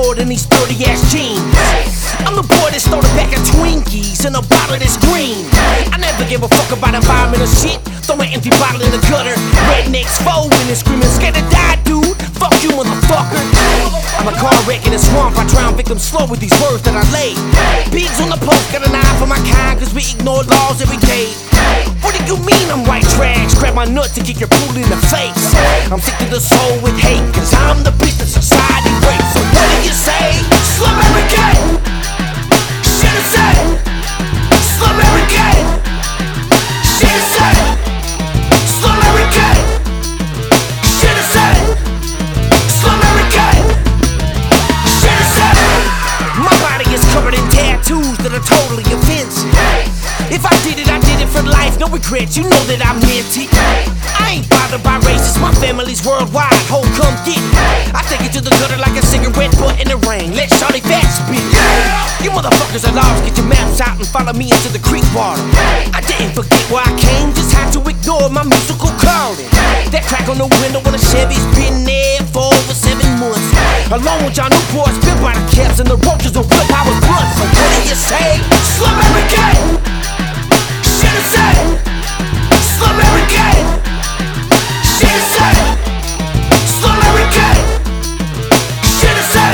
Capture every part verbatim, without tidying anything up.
more than these dirty ass jeans. I'm the boy that started back at Twinkies in a bottle that's green. I never give a fuck about environmental shit. Throw an empty bottle in the gutter. Rednecks folding and screaming, scared to die, dude. Fuck you, motherfucker. I'm a car wreck in a swamp. I drown victims slow with these words that I lay. Pigs on the post, got an eye for my kind, cause we ignore laws every day. What do you mean I'm white trash? Grab my nuts and kick your pool in the face. I'm sick to the soul with hate, cause I'm the bitch that society rapes. So what do you say? Slum American! Should've said Slum American! Should've said Slum American! Should've said Slum American! Should've said. My body is covered in tattoos that are totally offensive. If I did it, I did it for life, no regrets, you know that I meant it. I ain't bothered by races, my family's worldwide, ho, come get it. I take it to the gutter like a cigarette butt in the rain, let Shawty Fat spit it. You motherfuckers are lost, get your maps out and follow me into the creek water. I didn't forget where I came, just had to ignore my musical calling. That crack on the window when the Chevy's been there for over seven months. Along with John Newport's built by the caps and the roaches of wood, I was blunt. So what do you say? Slum American! Should've said Slum American! Should've said Slum American! Should've said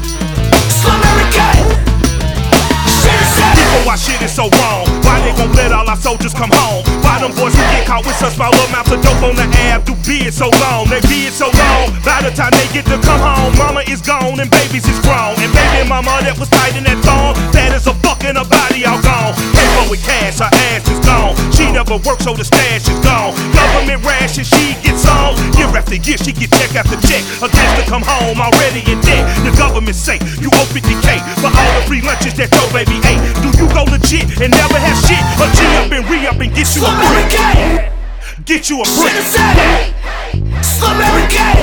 Slum American! Should've said. People, why shit is so wrong? Why they gon' let all our soldiers come home? Why them boys who get caught with such small amounts of dope on the ab do beard so long? They beard so long, by the time they get to come home, mama is gone and babies is grown. And baby mama that was tight in that thong, that is a fucking her body all gone. Paper with cash, her ass is gone. She never worked, so the stash is gone. Government ration, she gets on. Year after year, she get check after check. Against to come home, already in debt. The government say, you owe fifty K for all the free lunches that your baby ate. Do you go legit and never have shit? Or G up and re up and get you a brick? Get you a brick. Should've said Slum American!